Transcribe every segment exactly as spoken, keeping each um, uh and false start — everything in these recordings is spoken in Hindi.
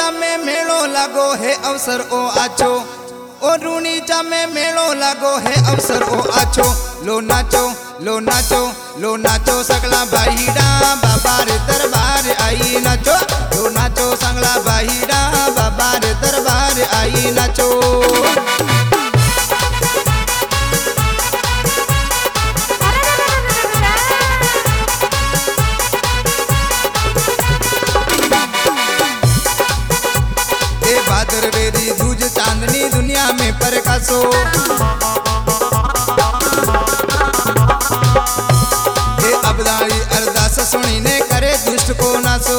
जामे मेलो लागो है अवसर ओ आछो, ओ रूनी जामे मेलो लागो है अवसर ओ आछो। लो नाचो लो नाचो लो नाचो सगला भाईड़ा बाबा रे दरबार आई नाचो। लो नाचो सगला भाईड़ा बाबा रे दरबार आई नाचो। भादरवेदी दूज चांदनी दुनिया में प्रकाशो। हे अबदाई अरदास सुनी ने करे दुष्ट को नासो।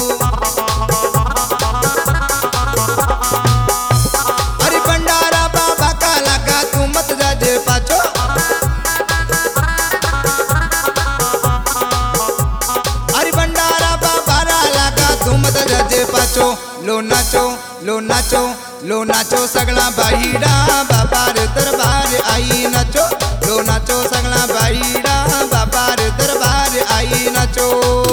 अरे भंडारा बाबा का लगा तू मत जाजे पाछो। अरे भंडारा बाबा लगा तू मत जाजे पाछो। लो नाचो लो नाचो लो नाचो सगला भाईड़ा बाबा रे दरबार आई नाचो। लो नाचो सगला भाईड़ा बाबा रे दरबार आई नाचो।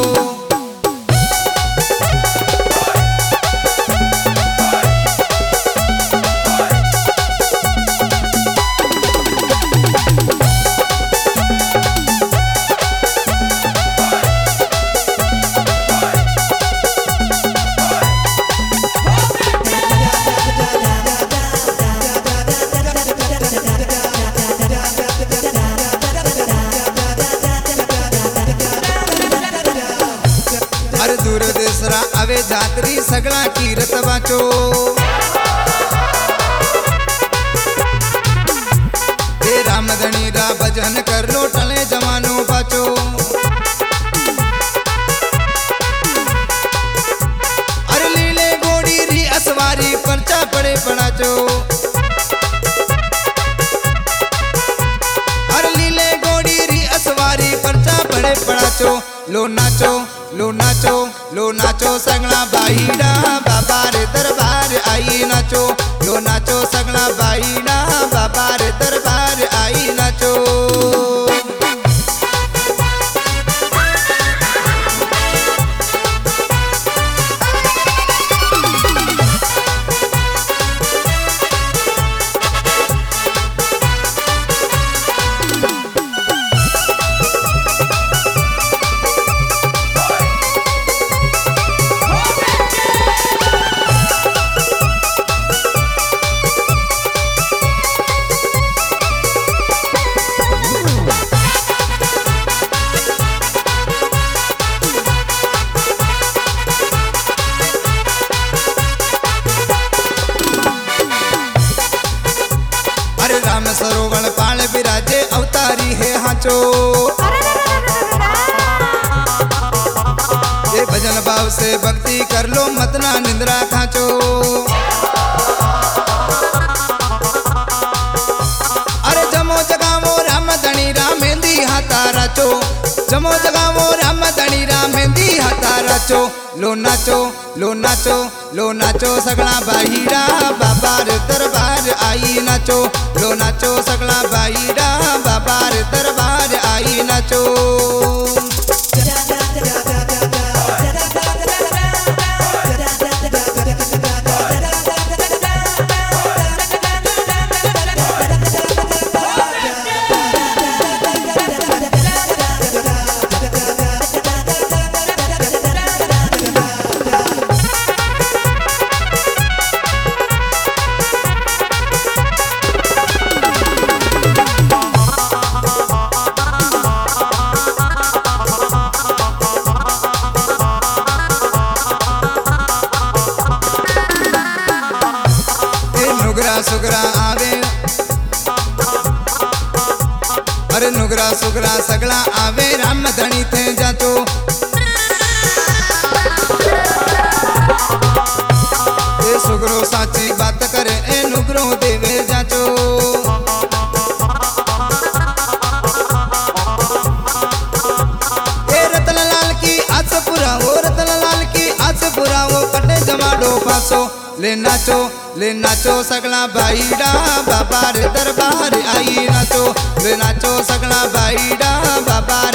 दूर देसरा अवे जातरी सगला कीरत बाचो। हे रामधनी रा भजन कर लो टले जवानो बाचो। अरे लीले गोड़ी री असवारी पर्चा पड़े पड़ाचो। अरे लीले गोड़ी री असवारी पर्चा पड़े पड़ाचो। लो नाचो लो नाचो लो नाचो सगला भाईड़ा बाबा रे दरबार आई नाचो। लो नाचो सगला भाईड़ा बाबा रे दरबार आई नाचो। राम सरोवर पाल विराजे अवतारी है हाचो। ये भजन भाव से भक्ति कर लो मतना निंद्रा खाचो। अरे जमो जगावो राम धनी राम मेहंदी हाथा राचो। जमो जगावो राम धनी राम मेहंदी हाथा राचो। लो नाचो लो नाचो लो नाचो सगला भाईड़ा बाबा रे दरबार आई नाचो। लो नाचो सगला भाईड़ा बाबा रे दरबार आई नाचो। सुगरा आवे अरे नुगरा सुगरा सगला आवे राम धनी थे जाचो। ए सुगरो साची बात करे ए नुगरो देवे जाचो। ए रतन लाल की आस पुरा वो रतन लाल की आस पुरा वो पटे जमाडो पासो। ले नाचो ले नाचो सगला भाईड़ा बाबा रे दरबार आई नाचो। ले नाचो सगला भाईड़ा बाबा